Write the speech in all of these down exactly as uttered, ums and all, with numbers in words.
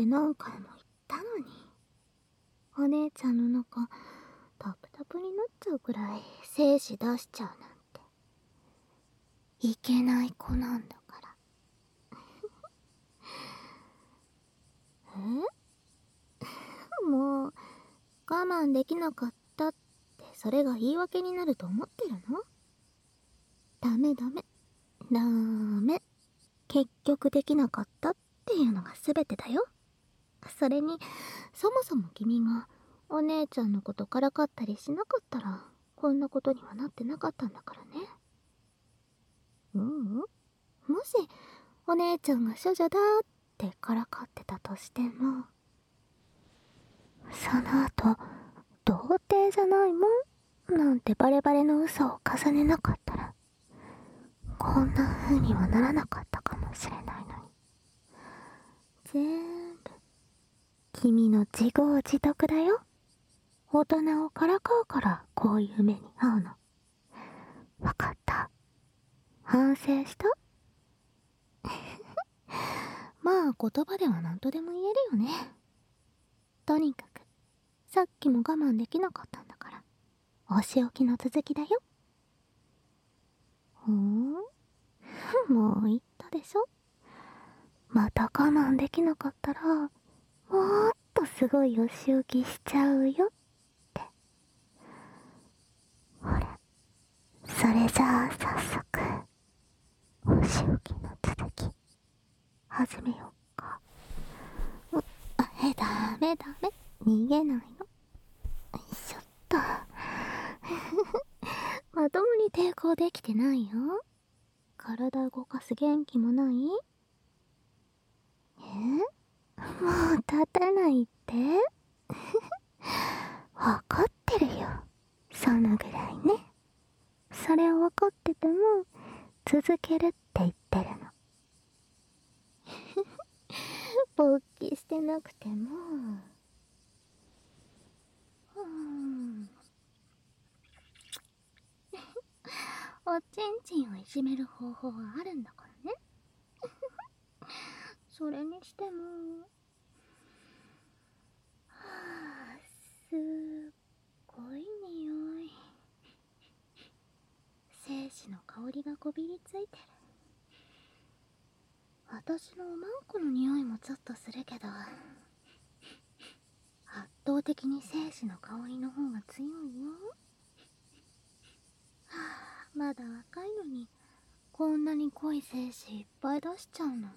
何回も言ったのに。お姉ちゃんの中タプタプになっちゃうくらい精子出しちゃうなんていけない子なんだからえもう我慢できなかったってそれが言い訳になると思ってるの？ダメダメダメ。結局できなかったっていうのが全てだよ。それにそもそも君がお姉ちゃんのことからかったりしなかったらこんなことにはなってなかったんだからね。ううん。もしお姉ちゃんが処女だってからかってたとしても、その後童貞じゃないもんなんてバレバレの嘘を重ねなかったらこんな風にはならなかったかもしれないのに。全部君の自業自得だよ。大人をからかうからこういう目に遭うの。わかった？反省した？まあ言葉では何とでも言えるよね。とにかくさっきも我慢できなかったんだからお仕置きの続きだよ。ほんもう言ったでしょ。また我慢できなかったらもっとすごいお仕置きしちゃうよって。ほれ、それじゃあ早速お仕置きの続き始めようか。うえダメダメ、逃げないの。よいしょっとまともに抵抗できてないよ。体動かす元気もない？えもう立たないってわかってるよ、そのぐらいね。それを分かってても続けるって言ってるの勃起してなくてもうーんおちんちんをいじめる方法はあるんだからねそれにしてもはあ、すっごい匂い。精子の香りがこびりついてる。私のおまんこの匂いもちょっとするけど圧倒的に精子の香りの方が強いよ。はあ、まだ若いのにこんなに濃い精子いっぱい出しちゃうなんて。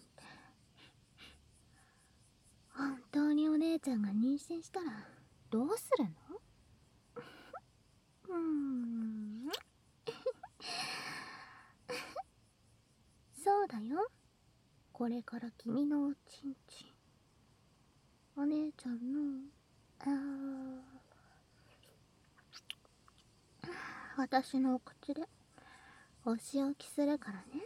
本当にお姉ちゃんが妊娠したらどうするの？うーんそうだよ。これから君のおちんちんお姉ちゃんのあー私のお口でお仕置きするからね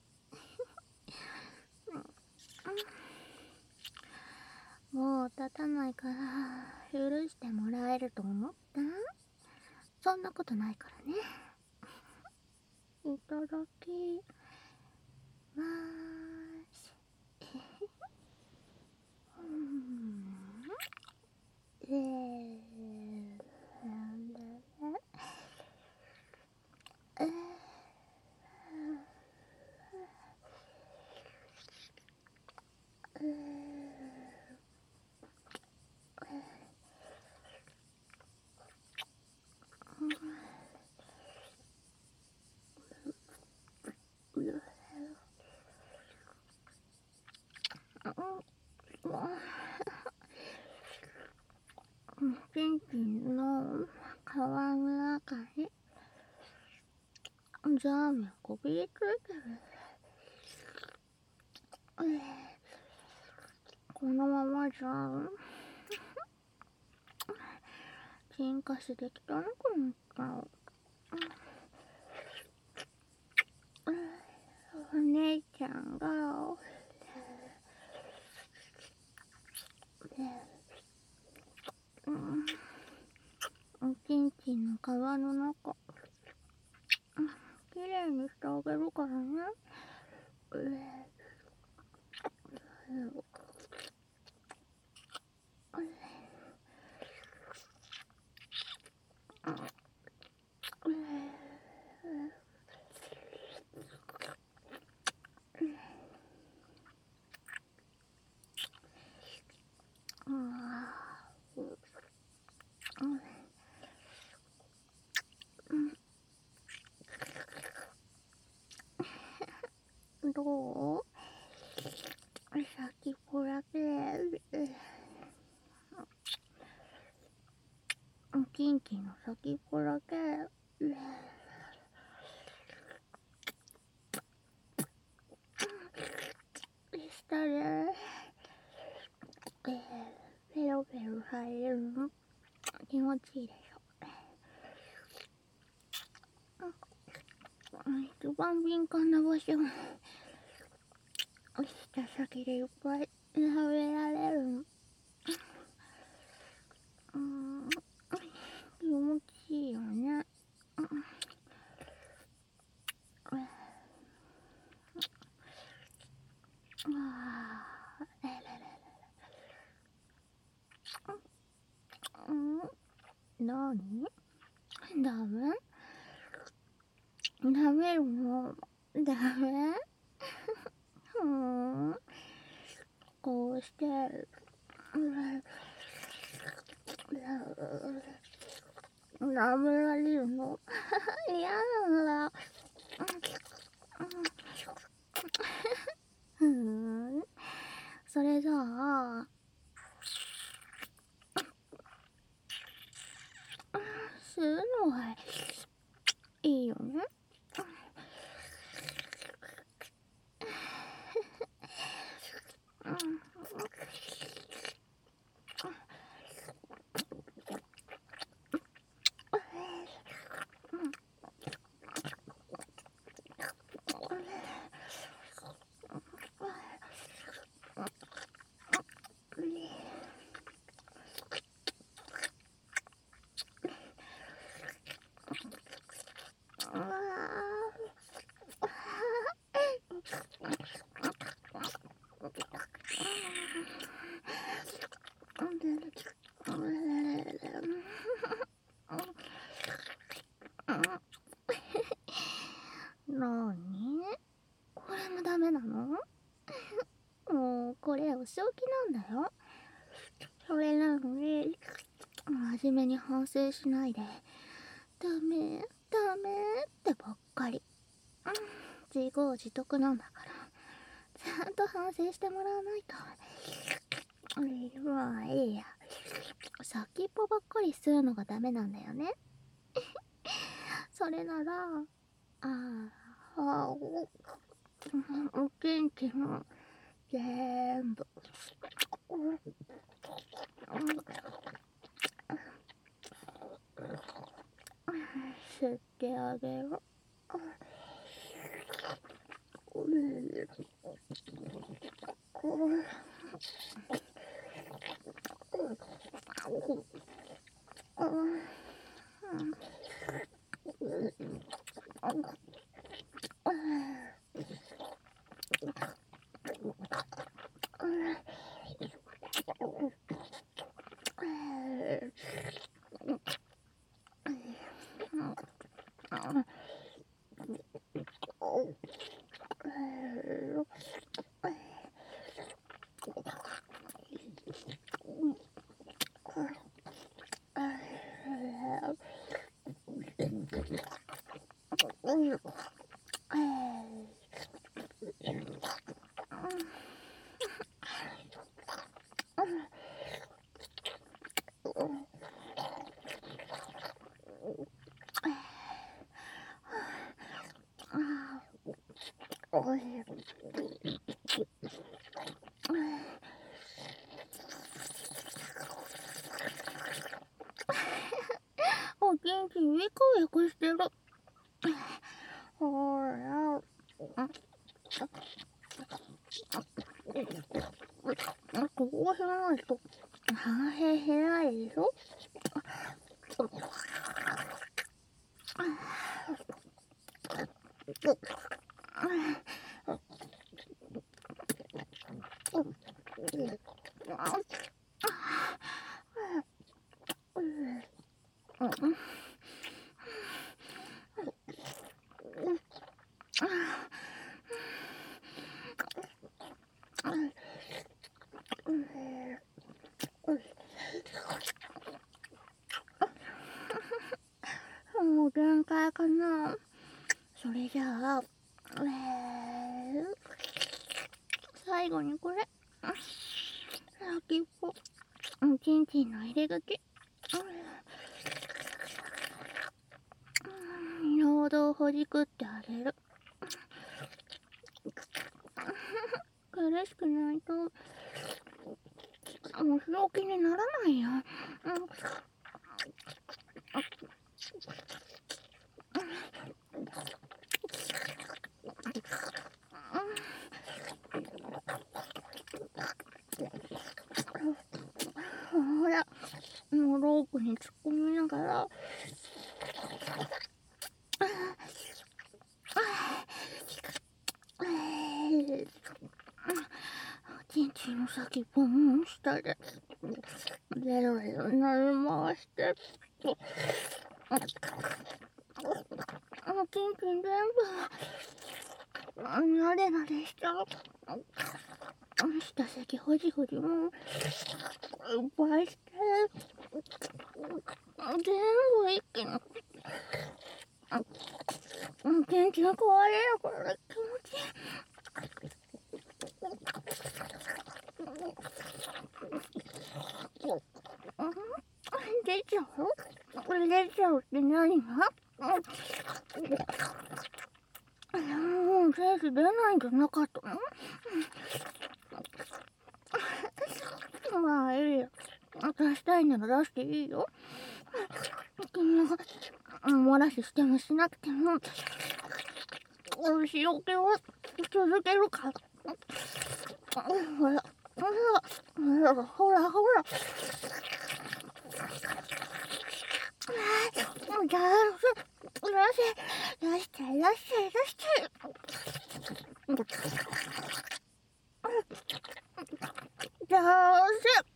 もう立たないから許してもらえると思った？そんなことないからね。いただきまーす。うーんえーなんだねえーえーチンチンの皮の中にジャーメンこびりついてる。このままじゃ進化して汚くなっちゃう。お姉ちゃんがおちんちんの皮の中きれいにしてあげるからね。 どう？先っぽだけキンキンの先っぽだけしたね。ペロペロ入れるの気持ちいいでしょ。一番敏感な場所舌先でいっぱい食べられる。うん、気持ちいいよね。なに？ダメ？ダメるの？ダメ？ふーん。こうして、舐められるの？嫌なんだ。ふーん。それじゃあ、吸うのはいいよね。なに？これもダメなの？もうこれお仕置きなんだよ。それなのに真面目に反省しないでダメダメってばっかり。自業自得なんだからちゃんと反省してもらわないと。まあいいや。先っぽばっかり吸うのがダメなんだよね。それならああお元気の全部吸ってあげる。お元気ウィクウィクしてる。ほらこうしないと反省しないでしょ。 う限界かな。それじゃあ、えー、最後にこれ。先っぽ。ちんちんの入れ口。尿道をほじくってあげる。苦しくないと、もう病気にならないよ。ほら、もうロープに突っ込みながら、ちんちんの先ポン下でゼロゼロなる回してちんちん全部なでなでしちゃう。下先ほじほじもいっぱいして全部一気にちんちん壊れるから気持ちいい。出ちゃう？これ出ちゃうって何が？もう精子出ないんじゃなかったの？まあいいよ。出したいなら出していいよ。君が漏らししてもしなくても塩気は続けるから。ほらほらほらほら。じゃあ、よし、よし、よし、よし。じゃあ、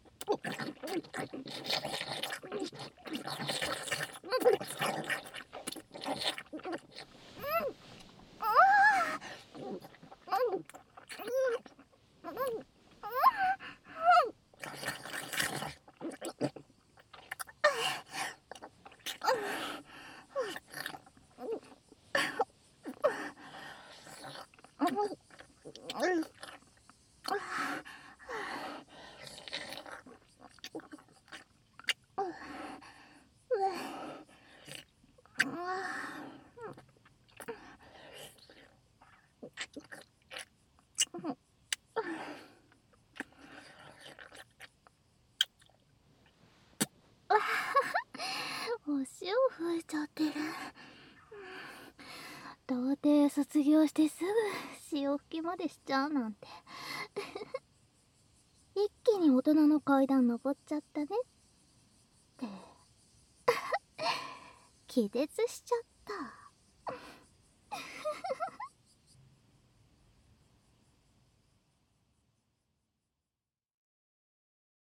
お塩吹いちゃってる。童貞卒業してすぐ潮吹きまでしちゃうなんて一気に大人の階段登っちゃったねって気絶しちゃった。